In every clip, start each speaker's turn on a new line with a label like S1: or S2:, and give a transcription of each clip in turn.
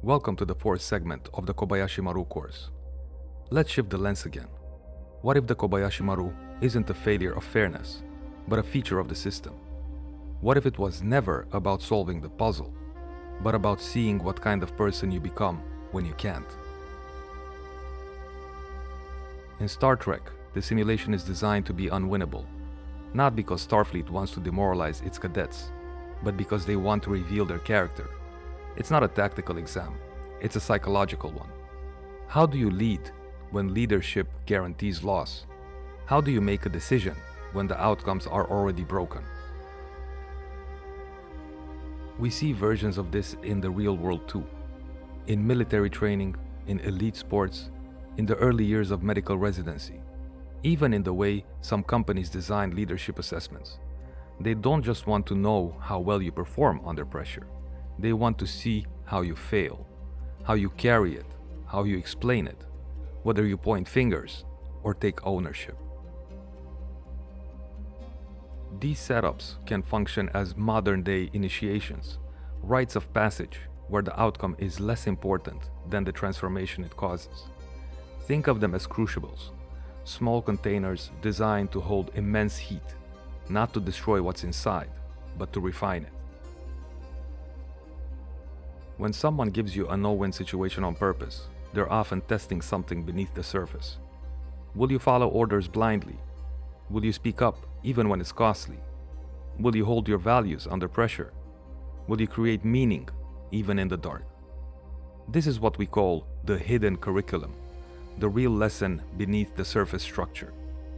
S1: Welcome to the fourth segment of the Kobayashi Maru course. Let's shift the lens again. What if the Kobayashi Maru isn't a failure of fairness, but a feature of the system? What if it was never about solving the puzzle, but about seeing what kind of person you become when you can't? In Star Trek, the simulation is designed to be unwinnable, not because Starfleet wants to demoralize its cadets, but because they want to reveal their character. It's not a tactical exam, it's a psychological one. How do you lead when leadership guarantees loss? How do you make a decision when the outcomes are already broken? We see versions of this in the real world too. In military training, in elite sports, in the early years of medical residency, even in the way some companies design leadership assessments. They don't just want to know how well you perform under pressure. They want to see how you fail, how you carry it, how you explain it, whether you point fingers or take ownership. These setups can function as modern-day initiations, rites of passage where the outcome is less important than the transformation it causes. Think of them as crucibles, small containers designed to hold immense heat, not to destroy what's inside, but to refine it. When someone gives you a no-win situation on purpose, they're often testing something beneath the surface. Will you follow orders blindly? Will you speak up even when it's costly? Will you hold your values under pressure? Will you create meaning even in the dark? This is what we call the hidden curriculum, the real lesson beneath the surface structure.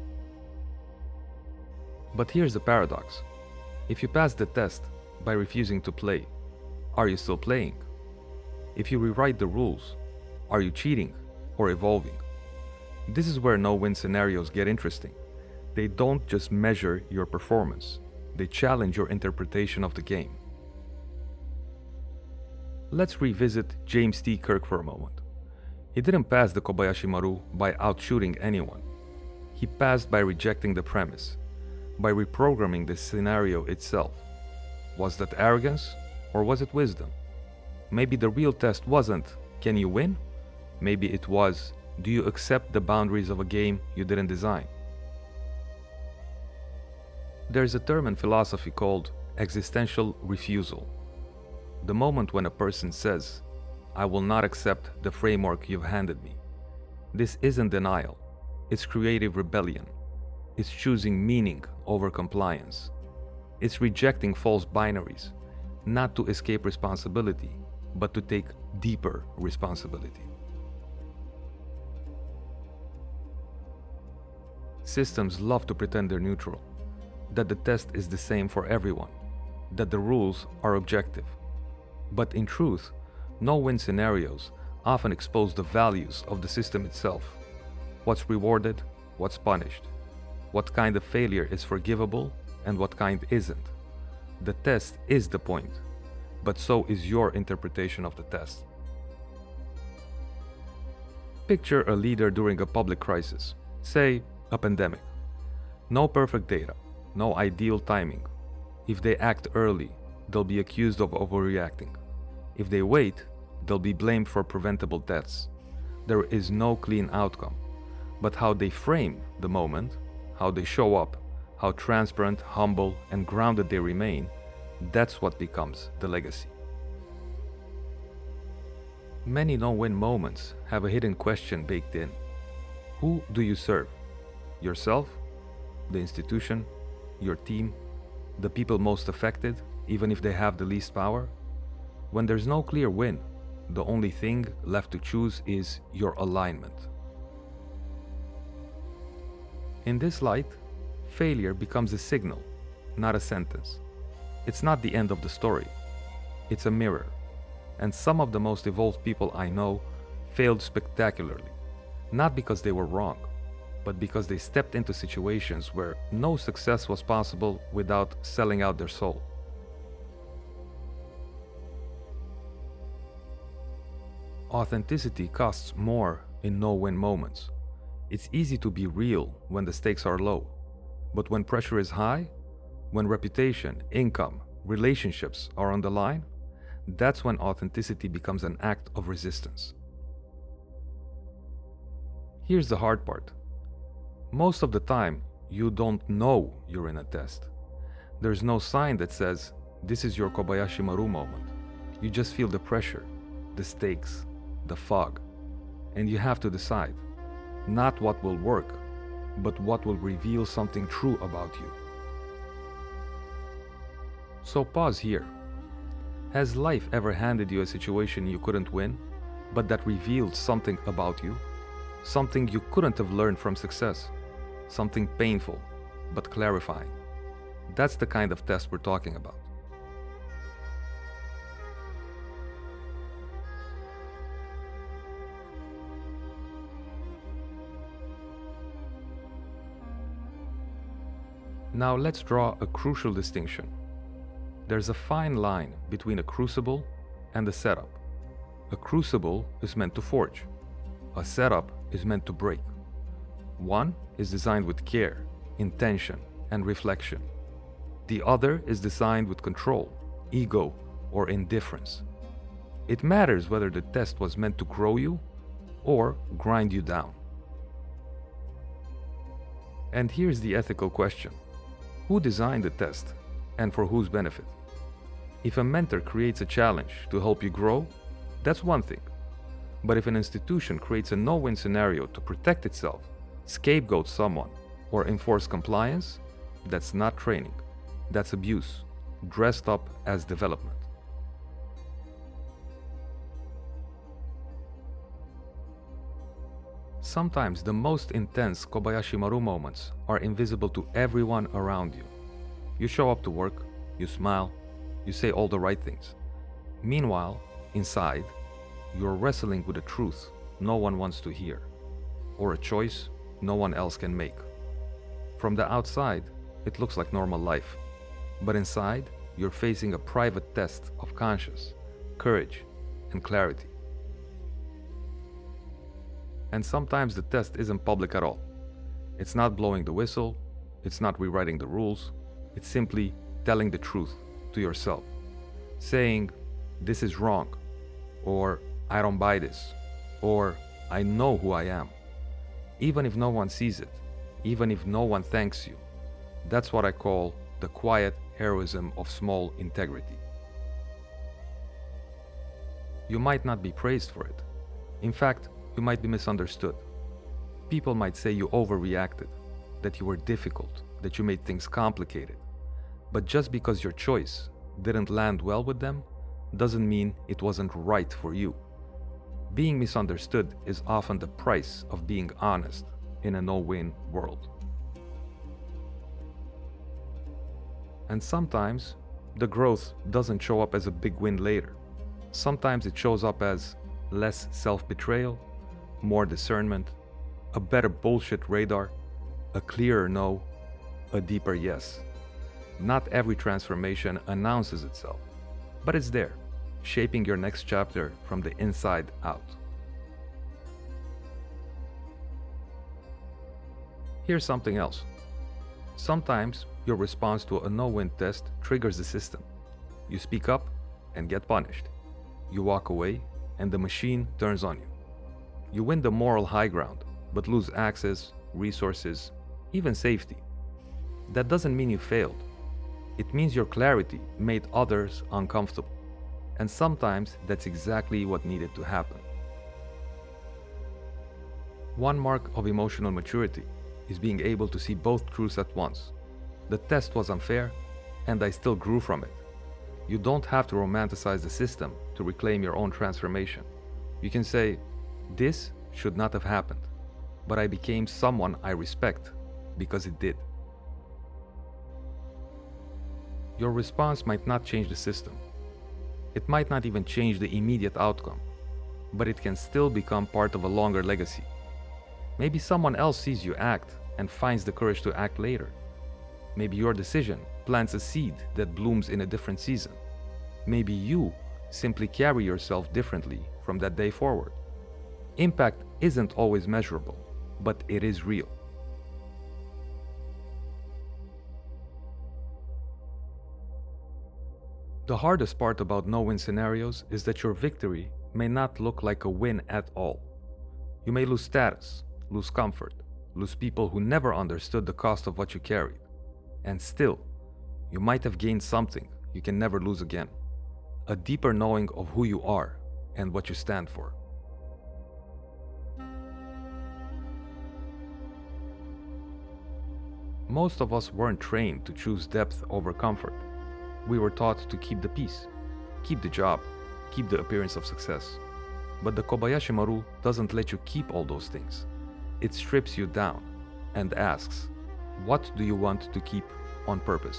S1: But here's the paradox. If you pass the test by refusing to play, are you still playing? If you rewrite the rules, are you cheating or evolving? This is where no-win scenarios get interesting. They don't just measure your performance, they challenge your interpretation of the game. Let's revisit James T. Kirk for a moment. He didn't pass the Kobayashi Maru by outshooting anyone. He passed by rejecting the premise, by reprogramming the scenario itself. Was that arrogance or was it wisdom? Maybe the real test wasn't, can you win? Maybe it was, do you accept the boundaries of a game you didn't design? There's a term in philosophy called existential refusal. The moment when a person says, I will not accept the framework you've handed me. This isn't denial, it's creative rebellion. It's choosing meaning over compliance. It's rejecting false binaries, not to escape responsibility, but to take deeper responsibility. Systems love to pretend they're neutral, that the test is the same for everyone, that the rules are objective. But in truth, no-win scenarios often expose the values of the system itself. What's rewarded, what's punished, what kind of failure is forgivable, and what kind isn't. The test is the point, but so is your interpretation of the test. Picture a leader during a public crisis, say a pandemic. No perfect data, no ideal timing. If they act early, they'll be accused of overreacting. If they wait, they'll be blamed for preventable deaths. There is no clean outcome, but how they frame the moment, how they show up, how transparent, humble, and grounded they remain, that's what becomes the legacy. Many no-win moments have a hidden question baked in. Who do you serve? Yourself? The institution? Your team? The people most affected, even if they have the least power? When there's no clear win, the only thing left to choose is your alignment. In this light, failure becomes a signal, not a sentence. It's not the end of the story. It's a mirror. And some of the most evolved people I know failed spectacularly, not because they were wrong, but because they stepped into situations where no success was possible without selling out their soul. Authenticity costs more in no-win moments. It's easy to be real when the stakes are low, but when pressure is high, when reputation, income, relationships are on the line, that's when authenticity becomes an act of resistance. Here's the hard part. Most of the time, you don't know you're in a test. There's no sign that says, this is your Kobayashi Maru moment. You just feel the pressure, the stakes, the fog, and you have to decide, not what will work, but what will reveal something true about you. So pause here. Has life ever handed you a situation you couldn't win, but that revealed something about you? Something you couldn't have learned from success? Something painful, but clarifying? That's the kind of test we're talking about. Now let's draw a crucial distinction. There's a fine line between a crucible and a setup. A crucible is meant to forge. A setup is meant to break. One is designed with care, intention, and reflection. The other is designed with control, ego, or indifference. It matters whether the test was meant to grow you or grind you down. And here's the ethical question. Who designed the test, and for whose benefit? If a mentor creates a challenge to help you grow, that's one thing. But if an institution creates a no-win scenario to protect itself, scapegoat someone, or enforce compliance, that's not training. That's abuse, dressed up as development. Sometimes the most intense Kobayashi Maru moments are invisible to everyone around you. You show up to work, you smile, you say all the right things. Meanwhile, inside, you're wrestling with a truth no one wants to hear, or a choice no one else can make. From the outside, it looks like normal life, but inside, you're facing a private test of conscience, courage, and clarity. And sometimes the test isn't public at all. It's not blowing the whistle, it's not rewriting the rules, it's simply telling the truth to yourself. Saying, this is wrong, or I don't buy this, or I know who I am. Even if no one sees it, even if no one thanks you. That's what I call the quiet heroism of small integrity. You might not be praised for it. In fact, you might be misunderstood. People might say you overreacted, that you were difficult, that you made things complicated. But just because your choice didn't land well with them, doesn't mean it wasn't right for you. Being misunderstood is often the price of being honest in a no-win world. And sometimes, the growth doesn't show up as a big win later. Sometimes it shows up as less self-betrayal, more discernment, a better bullshit radar, a clearer no, a deeper yes. Not every transformation announces itself, but it's there, shaping your next chapter from the inside out. Here's something else. Sometimes your response to a no-win test triggers the system. You speak up and get punished. You walk away and the machine turns on you. You win the moral high ground, but lose access, resources, even safety. That doesn't mean you failed. It means your clarity made others uncomfortable. And sometimes that's exactly what needed to happen. One mark of emotional maturity is being able to see both truths at once. The test was unfair, and I still grew from it. You don't have to romanticize the system to reclaim your own transformation. You can say, this should not have happened, but I became someone I respect because it did. Your response might not change the system. It might not even change the immediate outcome, but it can still become part of a longer legacy. Maybe someone else sees you act and finds the courage to act later. Maybe your decision plants a seed that blooms in a different season. Maybe you simply carry yourself differently from that day forward. Impact isn't always measurable, but it is real. The hardest part about no-win scenarios is that your victory may not look like a win at all. You may lose status, lose comfort, lose people who never understood the cost of what you carried. And still, you might have gained something you can never lose again. A deeper knowing of who you are and what you stand for. Most of us weren't trained to choose depth over comfort. We were taught to keep the peace, keep the job, keep the appearance of success. But the Kobayashi Maru doesn't let you keep all those things. It strips you down and asks, what do you want to keep on purpose?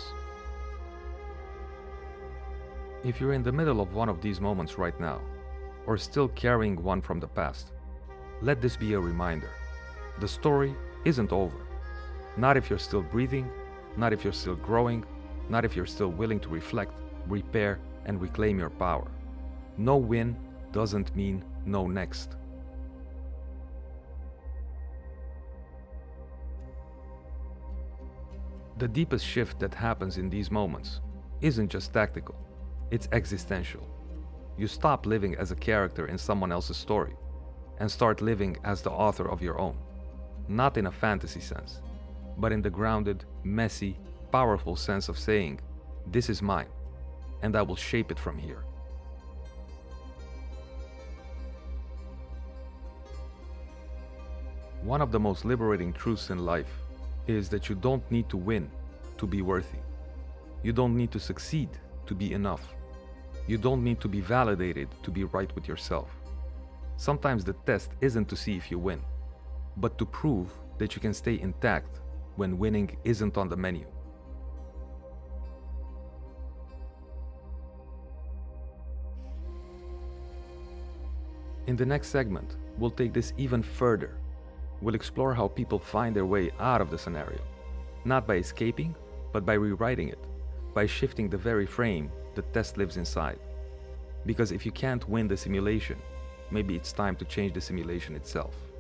S1: If you're in the middle of one of these moments right now, or still carrying one from the past, let this be a reminder. The story isn't over. Not if you're still breathing, not if you're still growing, not if you're still willing to reflect, repair, and reclaim your power. No win doesn't mean no next. The deepest shift that happens in these moments isn't just tactical, it's existential. You stop living as a character in someone else's story and start living as the author of your own. Not in a fantasy sense, but in the grounded, messy, powerful sense of saying, this is mine, and I will shape it from here. One of the most liberating truths in life is that you don't need to win to be worthy. You don't need to succeed to be enough. You don't need to be validated to be right with yourself. Sometimes the test isn't to see if you win, but to prove that you can stay intact when winning isn't on the menu. In the next segment, we'll take this even further. We'll explore how people find their way out of the scenario, not by escaping, but by rewriting it, by shifting the very frame the test lives inside. Because if you can't win the simulation, maybe it's time to change the simulation itself.